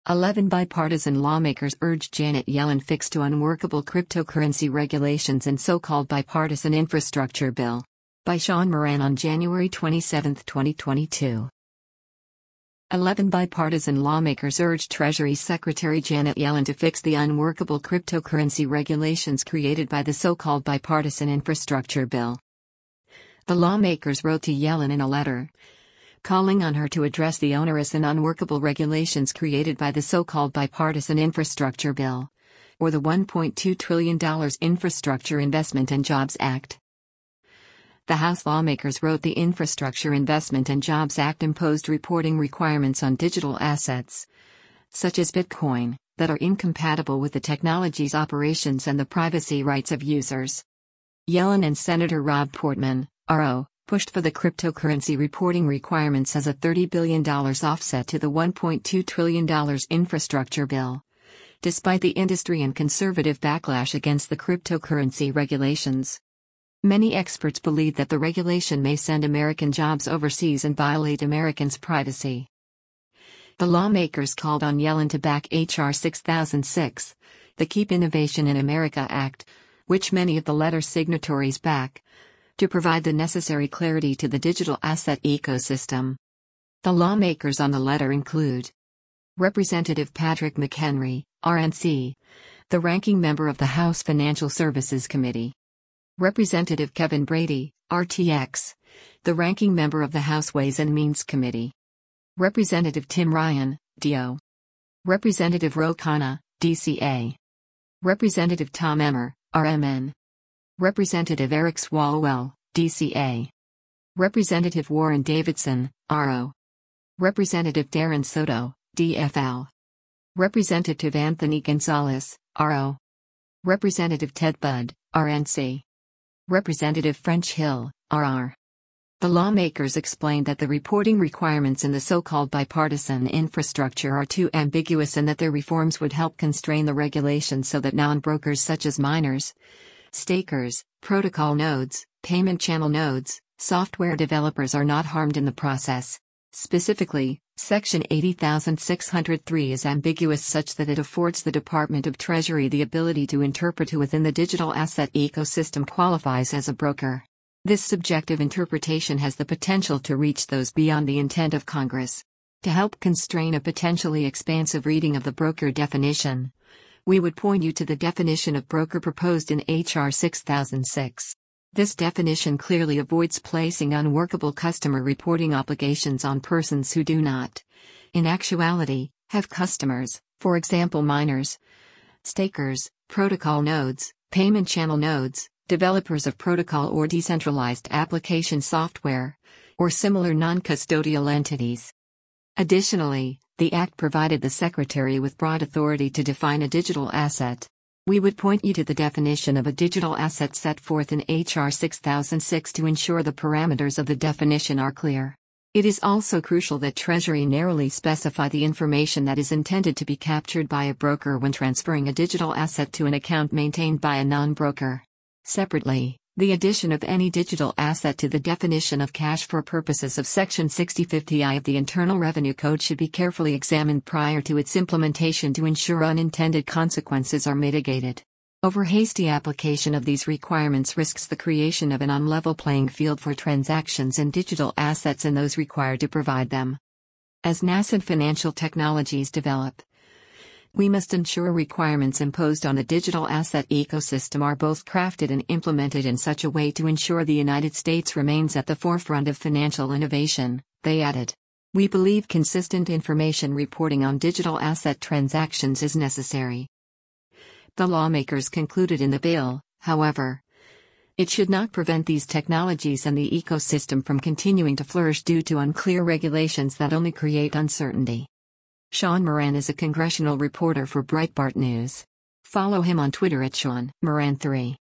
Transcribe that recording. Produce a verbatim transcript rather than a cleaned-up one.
eleven bipartisan lawmakers urge Janet Yellen fix to unworkable cryptocurrency regulations in so-called bipartisan infrastructure bill. By Sean Moran on January twenty-seventh, twenty twenty-two. eleven bipartisan lawmakers urge Treasury Secretary Janet Yellen to fix the unworkable cryptocurrency regulations created by the so-called bipartisan infrastructure bill. The lawmakers wrote to Yellen in a letter, calling on her to address the onerous and unworkable regulations created by the so-called bipartisan infrastructure bill, or the one point two trillion dollars Infrastructure Investment and Jobs Act. The House lawmakers wrote the Infrastructure Investment and Jobs Act imposed reporting requirements on digital assets, such as Bitcoin, that are incompatible with the technology's operations and the privacy rights of users. Yellen and Senator Rob Portman, R O, pushed for the cryptocurrency reporting requirements as a thirty billion dollars offset to the one point two trillion dollars infrastructure bill, despite the industry and conservative backlash against the cryptocurrency regulations. Many experts believe that the regulation may send American jobs overseas and violate Americans' privacy. The lawmakers called on Yellen to back H R six thousand six, the Keep Innovation in America Act, which many of the letter's signatories back, to provide the necessary clarity to the digital asset ecosystem. The lawmakers on the letter include Representative Patrick McHenry, R N C, the ranking member of the House Financial Services Committee. Representative Kevin Brady, R T X, the ranking member of the House Ways and Means Committee. Representative Tim Ryan, D O. Representative Ro Khanna, D C A. Representative Tom Emmer, R M N. Representative Eric Swalwell, D C A. Representative Warren Davidson, R O. Representative Darren Soto, D F L. Representative Anthony Gonzalez, R O. Representative Ted Budd, R N C. Representative French Hill, R R. The lawmakers explained that the reporting requirements in the so-called bipartisan infrastructure are too ambiguous and that their reforms would help constrain the regulations so that non-brokers such as miners, stakers, protocol nodes, payment channel nodes, software developers are not harmed in the process. Specifically, Section eighty thousand six hundred three is ambiguous such that it affords the Department of Treasury the ability to interpret who within the digital asset ecosystem qualifies as a broker. This subjective interpretation has the potential to reach those beyond the intent of Congress. To help constrain a potentially expansive reading of the broker definition, we would point you to the definition of broker proposed in H R six thousand six. This definition clearly avoids placing unworkable customer reporting obligations on persons who do not, in actuality, have customers, for example miners, stakers, protocol nodes, payment channel nodes, developers of protocol or decentralized application software, or similar non-custodial entities. Additionally, the Act provided the Secretary with broad authority to define a digital asset. We would point you to the definition of a digital asset set forth in H R six thousand six to ensure the parameters of the definition are clear. It is also crucial that Treasury narrowly specify the information that is intended to be captured by a broker when transferring a digital asset to an account maintained by a non-broker. Separately, the addition of any digital asset to the definition of cash for purposes of Section sixty fifty I of the Internal Revenue Code should be carefully examined prior to its implementation to ensure unintended consequences are mitigated. Over hasty application of these requirements risks the creation of an unlevel playing field for transactions in digital assets and those required to provide them. As nascent financial technologies develop, we must ensure requirements imposed on the digital asset ecosystem are both crafted and implemented in such a way to ensure the United States remains at the forefront of financial innovation, they added. We believe consistent information reporting on digital asset transactions is necessary. The lawmakers concluded in the bill, however, it should not prevent these technologies and the ecosystem from continuing to flourish due to unclear regulations that only create uncertainty. Sean Moran is a congressional reporter for Breitbart News. Follow him on Twitter at Sean Moran three.